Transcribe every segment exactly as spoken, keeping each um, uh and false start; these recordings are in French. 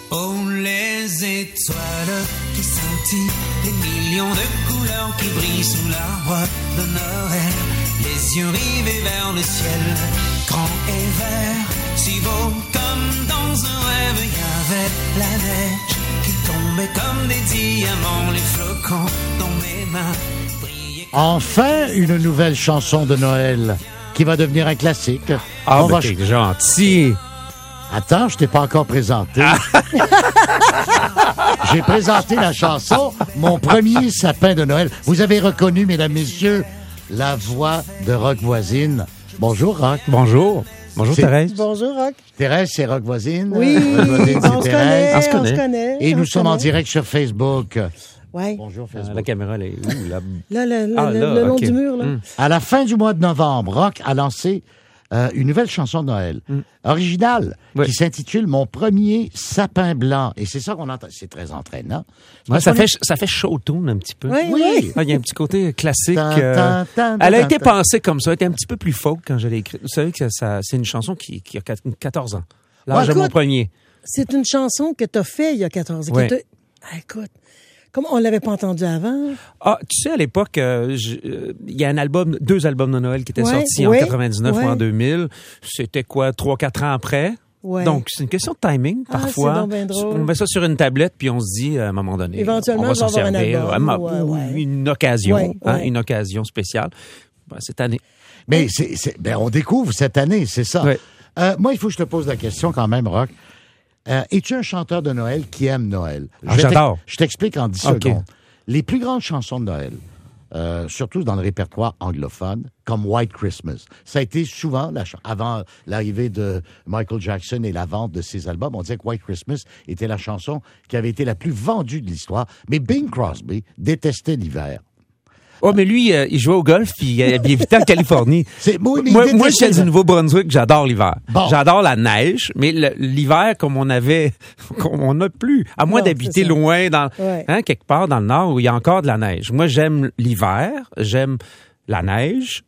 Oh, les étoiles qui scintillent, les millions de couleurs qui brillent sous l'arbre de Noël. Les yeux rivés vers le ciel, grand et vert, si beau comme dans un rêve. Il y avait la neige qui tombait comme des diamants, les flocons dans mes mains brillaient. Enfin, une nouvelle chanson de Noël qui va devenir un classique. Ah, On ben va t'es ch- gentil. Attends, je t'ai pas encore présenté. Ah. J'ai présenté la chanson Mon premier sapin de Noël. Vous avez reconnu, mesdames, messieurs, la voix de Rock Voisine. Bonjour, Rock. Bonjour. Bonjour, C'est- Thérèse. Bonjour, Rock. Thérèse, c'est Rock Voisine. Oui, Rock Voisine, on c'est se connaît, Thérèse. On se on connaît. se connaît. Et on nous se sommes en connaît. direct sur Facebook. Ouais. Bonjour, Ah, Facebook. la caméra, elle est où, là? Là, le, le- Ah, le- là, le long ok. du mur, là. Mm. À la fin du mois de novembre, Rock a lancé euh, une nouvelle chanson de Noël, originale, Oui. qui s'intitule Mon premier sapin blanc. Et c'est ça qu'on entend. C'est très entraînant. C'est Ouais, parce ça, qu'on fait, est- ça fait show-tune un petit peu. Oui, Oui. oui. Ah, il y a un petit côté classique. Tan, euh, tan, tan, elle a tan, été tan. pensée comme ça. Elle était un petit peu plus folk quand je l'ai écrite. Vous savez que ça, ça- c'est une chanson qui, qui a quatorze ans. L'âge Ouais, de mon écoute. premier. C'est une chanson que tu as fait il y a quatorze ans. que Ouais. t'as- Ah, écoute, comme on l'avait pas entendue avant. Ah, tu sais, à l'époque, euh, je- euh, il y a un album, deux albums de Noël qui étaient Ouais, sortis ouais, en quatre-vingt-dix-neuf ouais. ou en deux mille. C'était quoi, trois, quatre ans après? Ouais. Donc, c'est une question de timing, Ah, parfois. c'est donc bien drôle. On met ça sur une tablette, puis on se dit, à un moment donné, Éventuellement, on va je s'en vais avoir un servir. album, Ah, ouais, ou ouais. Une occasion, Ouais, hein, ouais. une occasion spéciale. Ben, cette année. Mais c'est, c'est- ben, on découvre cette année, c'est ça. Ouais. Euh, moi, il faut que je te pose la question quand même, Rock. Euh, es-tu un chanteur de Noël qui aime Noël? Ah, Je vais j'adore. t'ex- Je t'explique en dix Ok. secondes. Les plus grandes chansons de Noël, euh, surtout dans le répertoire anglophone, comme White Christmas, ça a été souvent, la ch- avant l'arrivée de Michael Jackson et la vente de ses albums, on disait que White Christmas était la chanson qui avait été la plus vendue de l'histoire. Mais Bing Crosby détestait l'hiver. Oh, mais lui, euh, il jouait au golf, puis il habitait en Californie. C'est- oui, mais il moi, détestait moi, je suis du l'hiver. Nouveau-Brunswick, j'adore l'hiver. Bon. J'adore la neige, mais le- l'hiver, comme on avait, comme on n'a plus, à moins Non, d'habiter c'est ça. loin, dans, Ouais. hein, quelque part dans le nord où il y a encore de la neige. Moi, j'aime l'hiver, j'aime la neige,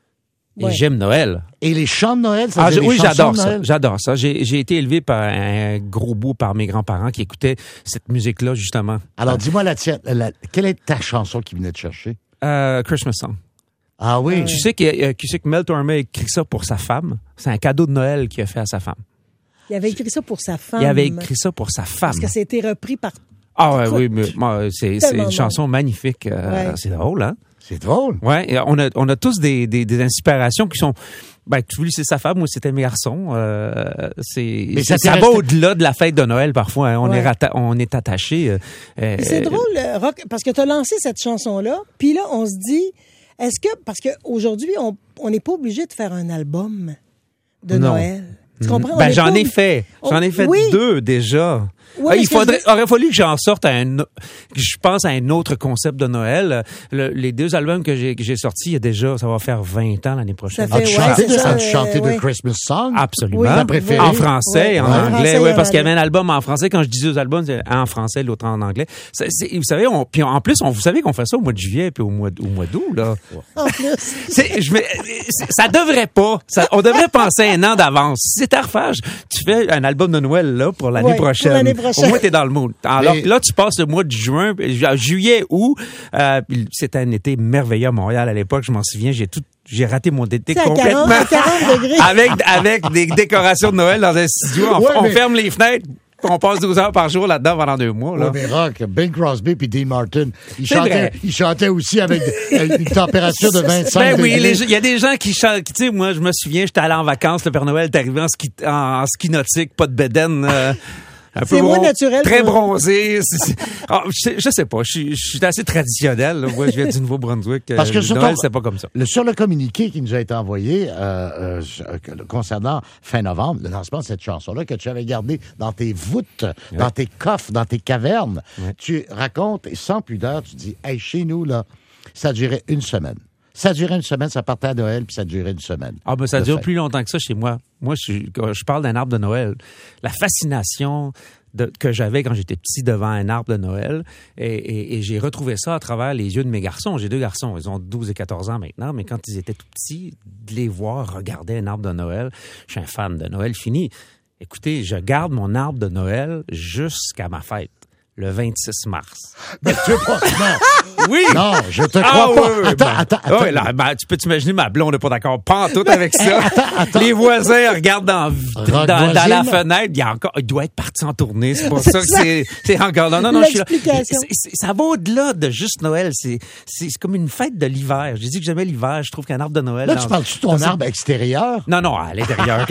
et Ouais. j'aime Noël. Et les chants de Noël, ça Ah, faisait je- des oui, chansons j'adore de ça. Noël? J'adore ça. J'ai, j'ai été élevé par un gros bout par mes grands-parents qui écoutaient cette musique-là, justement. Alors, dis-moi la tienne. la- quelle est ta chanson qui venait te chercher? Euh, Christmas Song. Ah oui. Tu sais que, euh, tu sais que Mel Tormé a écrit ça pour sa femme. C'est un cadeau de Noël qu'il a fait à sa femme. Il avait écrit ça pour sa femme. Il avait écrit ça pour sa femme. Parce que ça a été repris par. Ah ouais, Écoute, oui, mais moi, c'est, c'est tellement une bon. chanson magnifique. Euh, Ouais. C'est drôle, hein? C'est drôle. Ouais, et on a, on a tous des, des, des inspirations qui sont. Ben, tu lui, c'est sa femme, moi, c'était mes garçons. Euh, c'est, Mais ça ça, t'est va resté- au-delà de la fête de Noël, parfois. hein. On, Ouais. est rata- on est attaché. euh, euh, Puis c'est drôle, euh, Rock, parce que tu as lancé cette chanson-là, puis là, on se dit, est-ce que, parce qu'aujourd'hui, on on n'est pas obligé de faire un album de Non. Noël. Tu comprends? On Ben, est j'en pas ai obli- fait. J'en ai Oh, fait oui. deux déjà. Oui, Ah, mais il ce que faudrait, je aurait fallu que j'en sorte à un, o- que je pense à un autre concept de Noël. Le- les deux albums que j'ai, que j'ai sortis, il y a déjà, ça va faire vingt ans l'année prochaine. Ça fait- As-tu ouais, chanté, c'est ça, as-tu chanté euh, ouais. The Christmas Song? Absolument. Oui, Ta préférée? En français, Ouais. en Ouais. anglais, Français oui, et en parce qu'il y avait anglais. un album en français. Quand je dis deux albums, c'est un en français, l'autre en anglais. C'est, c'est- vous savez, on, puis en plus, on, vous savez qu'on fait ça au mois de juillet puis au mois, d- au mois d'août, là. En plus. C'est, je me, c'est- ça devrait pas. Ça, on devrait penser un an d'avance. Si c'était à refaire, je- tu fais un album de Noël, là, pour l'année Ouais, pour prochaine. l'année prochaine. Au moins, t'es dans le mood. Alors Mais- là, tu passes le mois de juin, ju- juillet, août. Euh, puis c'était un été merveilleux à Montréal à l'époque. Je m'en souviens, j'ai tout, j'ai raté mon été C'est à complètement. quarante, à quarante degrés. avec, avec des décorations de Noël dans un studio. On, Ouais, on mais- ferme les fenêtres. On passe douze heures par jour là-dedans pendant deux mois. Là. Oui, mais Rock, Bing Crosby puis Dean Martin, ils C'est chantaient, vrai. ils chantaient aussi avec une température de vingt-cinq Ben oui, degrés. les- il y a des gens qui chantent. Tu sais, moi, je me souviens, j'étais allé en vacances, le Père Noël est arrivé en ski, en, en ski nautique, pas de bédaine. euh, un peu C'est moins bron- naturel Très pour- bronzé. C'est- c'est- Ah, je, sais, je sais pas, je suis, je suis assez traditionnel. là. Moi, je viens du Nouveau-Brunswick. Parce que euh, sur Noël, ton- c'est pas comme ça. Le, sur le communiqué qui nous a été envoyé euh, euh, concernant fin novembre, le lancement de cette chanson-là que tu avais gardé dans tes voûtes, dans tes coffres, dans tes cavernes, tu racontes, et sans pudeur, tu dis, hey, chez nous, là, ça durait une semaine. Ça durait une semaine, ça partait à Noël, puis ça durait une semaine. Ah, ben, ça de dure fête. plus longtemps que ça chez moi. Moi, je, quand je parle d'un arbre de Noël. La fascination de, que j'avais quand j'étais petit devant un arbre de Noël, et, et, et j'ai retrouvé ça à travers les yeux de mes garçons. J'ai deux garçons, ils ont douze et quatorze ans maintenant, mais quand ils étaient tout petits, de les voir regarder un arbre de Noël, je suis un fan de Noël fini. Écoutez, je garde mon arbre de Noël jusqu'à ma fête, le vingt-six mars. Mais tu veux pas... Non. Oui! Non, je te crois Ah, pas. oui, oui, attends, ben, attends, attends. oui, là, ben, tu peux t'imaginer, ma blonde n'est pas d'accord pas en tout avec ça. Les voisins regardent dans, dans, dans la fenêtre. Il, y a encore, il doit être parti en tournée. C'est pour ça que c'est, c'est encore là. Non, non, je suis là. C'est, c'est, ça va au-delà de juste Noël. C'est, c'est, c'est comme une fête de l'hiver. J'ai dit que j'aimais l'hiver. Je trouve qu'un arbre de Noël... Là, dans, tu parles-tu de ton arbre ça... extérieur? Non, non, à l'intérieur.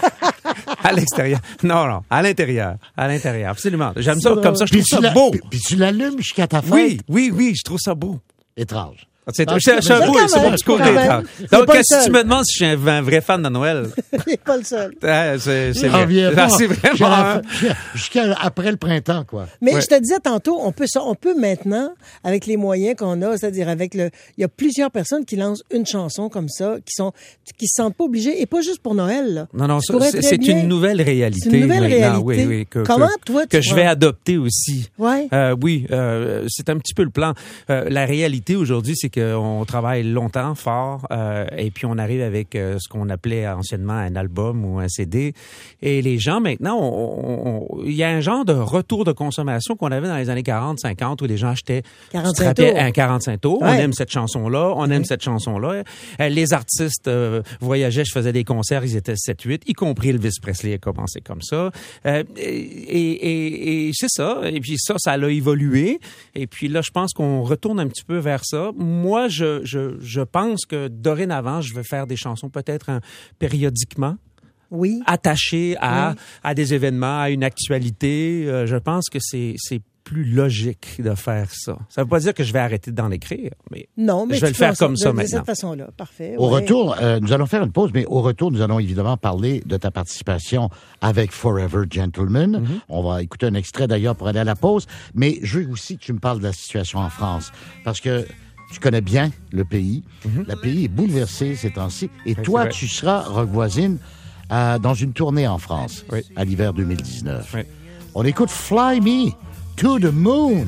À l'extérieur. Non, non, à l'intérieur. À l'intérieur, absolument. J'aime ça, comme ça, je trouve ça beau. Puis, puis tu l'allumes jusqu'à ta fête? Oui, oui, oui, je trouve ça beau. Étrange. C'est un beau, c'est mon petit côté étrange. Donc, qu'est-ce que tu me demandes si je suis un, un vrai fan de Noël? Il n'est pas le seul. Ah, c'est, c'est, vrai. Ah, c'est vraiment... Hein? Jusqu'à après le printemps, quoi. Mais ouais. je te disais tantôt, on peut, on peut maintenant, avec les moyens qu'on a, c'est-à-dire avec le... Il y a plusieurs personnes qui lancent une chanson comme ça, qui sont qui se sentent pas obligées, et pas juste pour Noël. Là. Non, non, ça, c'est, c'est une nouvelle réalité. C'est une nouvelle maintenant. réalité. Oui, oui, que, Comment, que, toi, tu Que je prends... vais adopter aussi. Ouais. Euh, oui, euh, c'est un petit peu le plan. Euh, la réalité aujourd'hui, c'est qu'on travaille longtemps, fort, euh, et puis on arrive avec euh, ce qu'on appelait anciennement un album ou un C D. Et les gens, maintenant, il y a un genre de retour de consommation qu'on avait dans les années quarante, cinquante, où les gens achetaient quarante-cinq tours. un quarante-cinq tours. Ouais. On aime cette chanson-là, on aime ouais. cette chanson-là. Euh, les artistes euh, voyageaient, je faisais des concerts, ils étaient sept huit, y compris Elvis Presley a commencé comme ça. Euh, et, et, et c'est ça. Et puis ça, ça a évolué. Et puis là, je pense qu'on retourne un petit peu vers ça. Moi, je, je Je pense que dorénavant, je vais faire des chansons peut-être hein, périodiquement. Oui. Attachées à, oui. à des événements, à une actualité. Euh, je pense que c'est, c'est plus logique de faire ça. Ça ne veut pas dire que je vais arrêter d'en écrire, mais, non, mais je vais le faire comme ça de, maintenant. De cette façon-là, parfait. Au ouais. retour, euh, nous allons faire une pause, mais au retour, nous allons évidemment parler de ta participation avec Forever Gentleman. Mm-hmm. On va écouter un extrait d'ailleurs pour aller à la pause, mais je veux aussi que tu me parles de la situation en France, parce que tu connais bien le pays. Mm-hmm. Le pays est bouleversé ces temps-ci. Et oui, toi, tu seras, Rock Voisine, euh, dans une tournée en France oui. à l'hiver deux mille dix-neuf. Oui. On écoute Fly Me to the Moon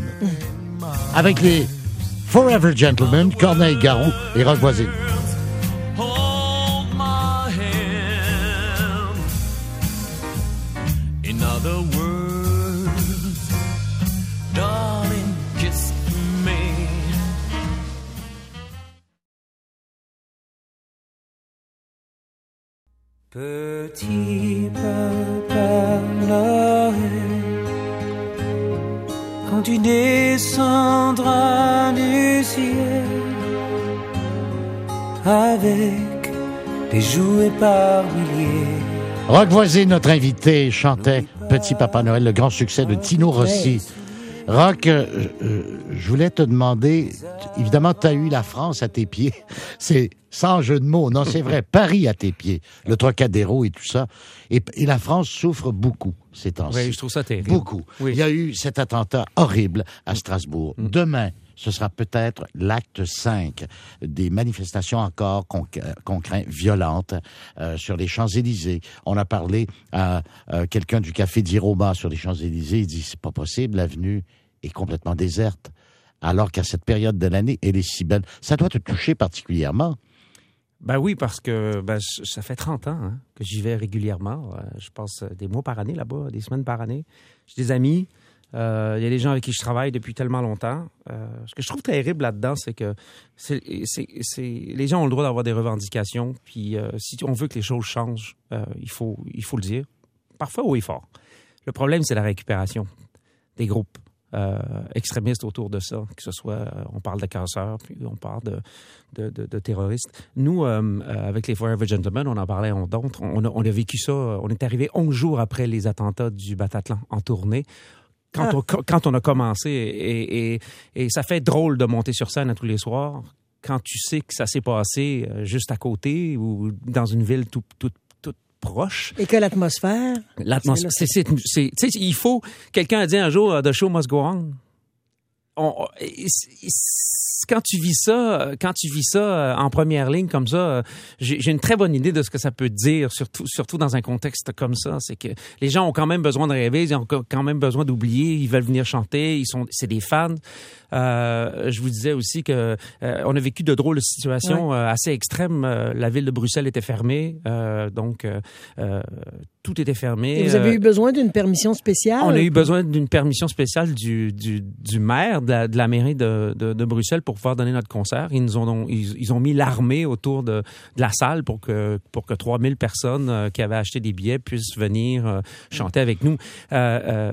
avec les Forever Gentlemen, Corneille Garou et Rock Voisine. Hold my hand. In other words, darling, kiss me. Petit papa Noël, quand tu descendras du ciel avec des jouets par milliers. Rock Voisine, notre invité, chantait Petit Papa Noël, le grand succès de Tino Rossi. Rock, euh, euh, je voulais te demander, évidemment, tu as eu la France à tes pieds. C'est sans jeu de mots, non, c'est vrai, Paris à tes pieds, le Trocadéro et tout ça. Et, et la France souffre beaucoup ces temps-ci. Oui, je trouve ça terrible. Beaucoup. Oui. Il y a eu cet attentat horrible à Strasbourg. Mm. Demain, ce sera peut-être l'acte cinq des manifestations encore qu'on, qu'on craint violentes euh, sur les Champs-Élysées. On a parlé à euh, quelqu'un du Café d'Iroma sur les Champs-Élysées. Il dit, c'est pas possible, l'avenue est complètement déserte. Alors qu'à cette période de l'année, elle est si belle. Ça doit te toucher particulièrement. Ben oui, parce que ben, ça fait trente ans hein, que j'y vais régulièrement. Je passe des mois par année là-bas, des semaines par année. J'ai des amis. Il euh, y a des gens avec qui je travaille depuis tellement longtemps. Euh, ce que je trouve terrible là-dedans, c'est que c'est, c'est, c'est, les gens ont le droit d'avoir des revendications. Puis euh, si on veut que les choses changent, euh, il faut, il faut le dire. Parfois haut et fort. Le problème, c'est la récupération des groupes euh, extrémistes autour de ça. Que ce soit, euh, on parle de casseurs, puis on parle de, de, de, de terroristes. Nous, euh, avec les Forever Gentlemen, on en parlait en d'autres. On a, on a vécu ça. On est arrivé onze jours après les attentats du Bataclan en tournée. Quand, ah. on, quand on a commencé, et, et, et ça fait drôle de monter sur scène à tous les soirs, quand tu sais que ça s'est passé juste à côté ou dans une ville toute tout, tout proche. Et que l'atmosphère... L'atmosphère, c'est, c'est, c'est, c'est, il faut... Quelqu'un a dit un jour, « The show must go on ». on, quand tu vis ça, quand tu vis ça en première ligne comme ça, j'ai, j'ai une très bonne idée de ce que ça peut dire, surtout, surtout dans un contexte comme ça. C'est que les gens ont quand même besoin de rêver, ils ont quand même besoin d'oublier, ils veulent venir chanter, ils sont, c'est des fans. Euh, je vous disais aussi que euh, on a vécu de drôles de situations, ouais, euh, assez extrêmes. Euh, la ville de Bruxelles était fermée, euh, donc euh, euh, tout était fermé. Et vous avez eu besoin d'une permission spéciale? On a eu besoin d'une permission spéciale du, du, du maire de la, de la mairie de, de, de Bruxelles pour pouvoir donner notre concert. Ils nous ont ils, ils ont mis l'armée autour de, de la salle pour que pour que trois mille personnes euh, qui avaient acheté des billets puissent venir euh, chanter avec nous. Euh, euh,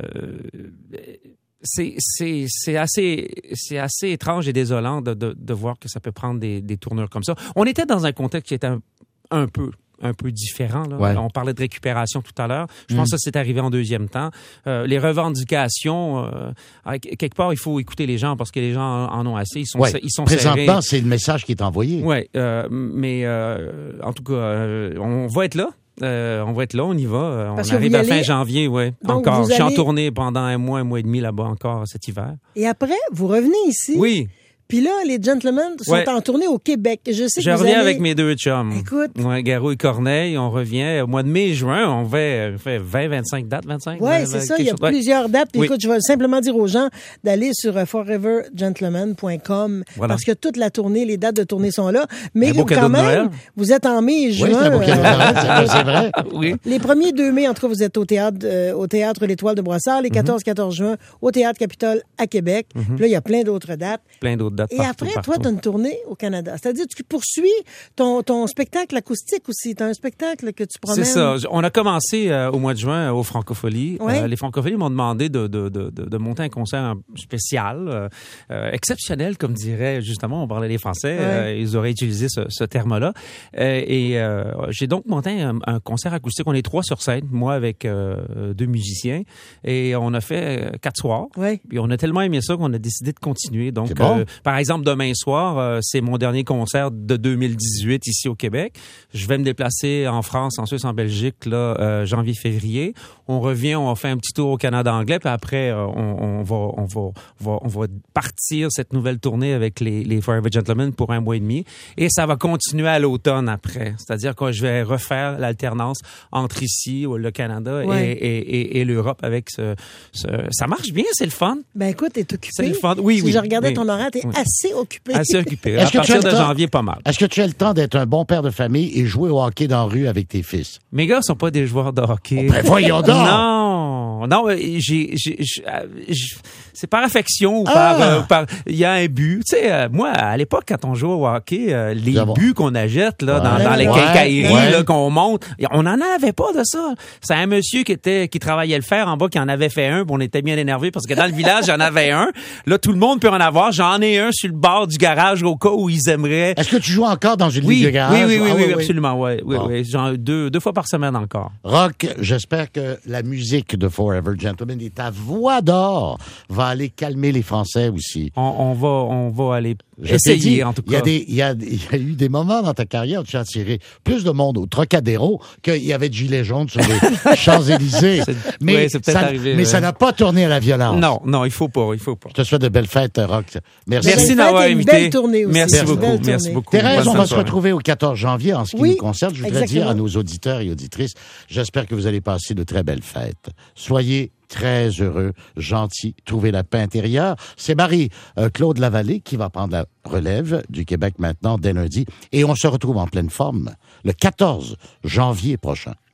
C'est, c'est, c'est assez, c'est assez étrange et désolant de, de, de voir que ça peut prendre des, des tournures comme ça. On était dans un contexte qui était un, un peu, un peu différent, là. Ouais. On parlait de récupération tout à l'heure. Je mmh. pense que ça, c'est arrivé en deuxième temps. Euh, les revendications, euh, quelque part, il faut écouter les gens parce que les gens en ont assez. Ils sont, ouais. ils sont Présentement, serrés. c'est le message qui est envoyé. Oui, euh, mais euh, en tout cas, euh, on va être là. Euh, on va être là, on y va. On Parce arrive à allez... fin janvier, oui. Encore. Allez... Je suis en tournée pendant un mois, un mois et demi là-bas encore cet hiver. Et après, vous revenez ici. Oui. Puis là, les Gentlemen sont ouais. en tournée au Québec. Je sais Je que vous reviens allez... avec mes deux chums. Écoute. Ouais, Garou et Corneille, on revient au mois de mai, juin. On fait, fait vingt, vingt-cinq dates, vingt-cinq. Oui, c'est ça. Il y a chose... plusieurs dates. Puis oui. Écoute, je vais simplement dire aux gens d'aller sur forever gentlemen point com voilà. Parce que toute la tournée, les dates de tournée sont là. Mais vous, quand même, vous êtes en mai et juin. Oui, c'est un beau cadeau de Noël, c'est vrai. Oui. Les premiers deux mai, en tout cas, vous êtes au théâtre, euh, au théâtre L'Étoile de Brossard. Les quatorze quatorze juin, au théâtre Capitole à Québec. Mm-hmm. Puis là, il y a plein d'autres dates. Plein d'autres dates. Et partout, après, partout. toi, tu as une tournée au Canada. C'est-à-dire, tu poursuis ton, ton spectacle acoustique aussi. Tu as un spectacle que tu promènes. C'est ça. On a commencé euh, au mois de juin euh, aux Francopholies. Ouais. Euh, les Francopholies m'ont demandé de, de, de, de, de monter un concert spécial, euh, euh, exceptionnel, comme dirait justement, on parlait des Français. Ouais. Euh, ils auraient utilisé ce, ce terme-là. Euh, et euh, j'ai donc monté un, un concert acoustique. On est trois sur scène, moi avec euh, deux musiciens. Et on a fait euh, quatre soirs. Ouais. Puis on a tellement aimé ça qu'on a décidé de continuer. Donc, bon. euh, par exemple, demain soir, euh, c'est mon dernier concert de deux mille dix-huit ici au Québec. Je vais me déplacer en France, en Suisse, en Belgique, là, euh, janvier-février. On revient, on fait un petit tour au Canada anglais, puis après, euh, on, on, va, on, va, on, va, on va partir cette nouvelle tournée avec les, les Forever Gentlemen pour un mois et demi. Et ça va continuer à l'automne après. C'est-à-dire que je vais refaire l'alternance entre ici, le Canada, ouais. et, et, et, et l'Europe avec ce, ce... Ça marche bien, c'est le fun. Ben écoute, t'es occupé. C'est le fun. Oui, si oui. je regardais oui, ton horaire, t'es oui. assez occupé. Assez occupé. Est-ce à que partir tu as de temps, janvier, pas mal. Est-ce que tu as le temps d'être un bon père de famille et jouer au hockey dans la rue avec tes fils? Mes gars sont pas des joueurs de hockey. Oh, ben voyons donc! Non! Non, j'ai... j'ai, j'ai, j'ai c'est par affection ou ah. par... Euh, par il y a un but. Tu sais, euh, moi, à l'époque, quand on jouait au hockey, euh, les D'abord. buts qu'on achète là, ouais. dans, dans les ouais. quincailleries ouais. là, qu'on monte, on n'en avait pas de ça. C'est un monsieur qui était qui travaillait le fer en bas qui en avait fait un, puis on était bien énervés parce que dans le village, j'en avais un. Là, tout le monde peut en avoir. J'en ai un sur le bord du garage au cas où ils aimeraient. Est-ce que tu joues encore dans une oui, ligue de garage? Oui, oui, oui, ah, oui, oui, oui, absolument, ouais. oui. Bon. oui. Genre deux, deux fois par semaine encore. Rock, j'espère que la musique de Forever Gentlemen et ta voix d'or va aller calmer les Français aussi. On, on va, on va aller Je essayer, dit, en tout cas. Il y a des, il y a, il y a eu des moments dans ta carrière où tu as attiré plus de monde au Trocadéro qu'il y avait de gilets jaunes sur les Champs-Élysées. C'est, mais oui, c'est peut-être ça, arrivé. Mais ouais. ça n'a pas tourné à la violence. Non, non, il faut pas, il faut pas. Je te souhaite de belles fêtes, Rock. Merci. Merci belle d'avoir fête invité. Une belle tournée aussi. Merci Merci beaucoup, merci beaucoup. Thérèse, Bonne on va se soirée. retrouver au quatorze janvier en ce qui oui, nous concerne. Je voudrais exactement. dire à nos auditeurs et auditrices, j'espère que vous allez passer de très belles fêtes. Soyez très heureux, gentil, trouver la paix intérieure. C'est Marie-Claude Lavallée qui va prendre la relève du Québec maintenant dès lundi. Et on se retrouve en pleine forme le quatorze janvier prochain.